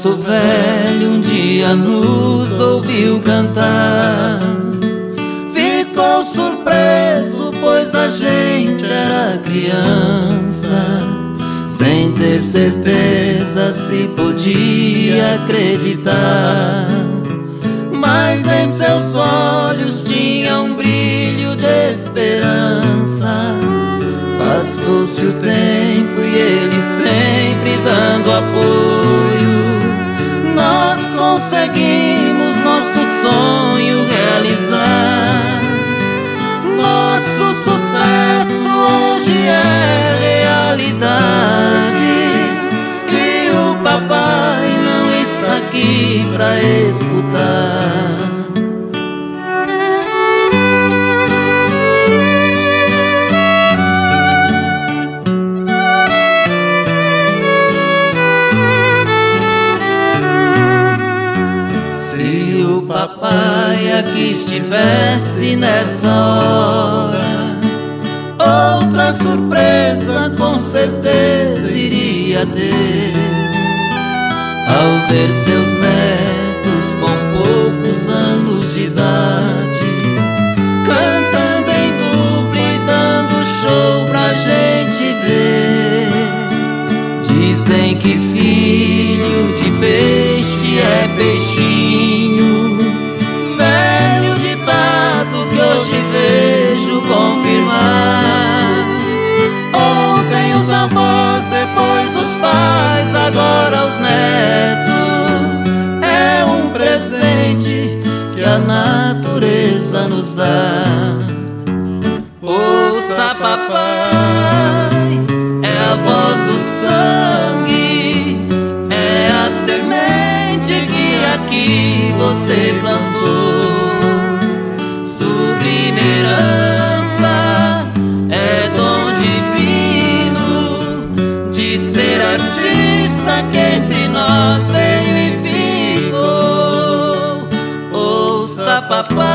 Nosso velho um dia nos ouviu cantar. Ficou surpreso, pois a gente era criança, sem ter certeza se podia acreditar. Mas em seus olhos tinha um brilho de esperança. Passou-se o tempo e ele sempre dando apoio. Nós conseguimos nosso sonho realizar. Nosso sucesso hoje é realidade, e o papai não está aqui pra escutar. Se o papai aqui estivesse nessa hora, outra surpresa com certeza iria ter. Ao ver seus netos com poucos anos de idade, cantando em dupla e dando show pra gente ver. Dizem que filho de peixe é peixinho, velho ditado que hoje vejo confirmar. Ontem os avós, depois os pais, agora os netos. É um presente que a natureza nos dá. Ouça, papai, é a voz do sangue, é a semente que aqui você plantou. Sublime herança, é dom divino de ser artista que entre nós veio e ficou. Ouça, papai,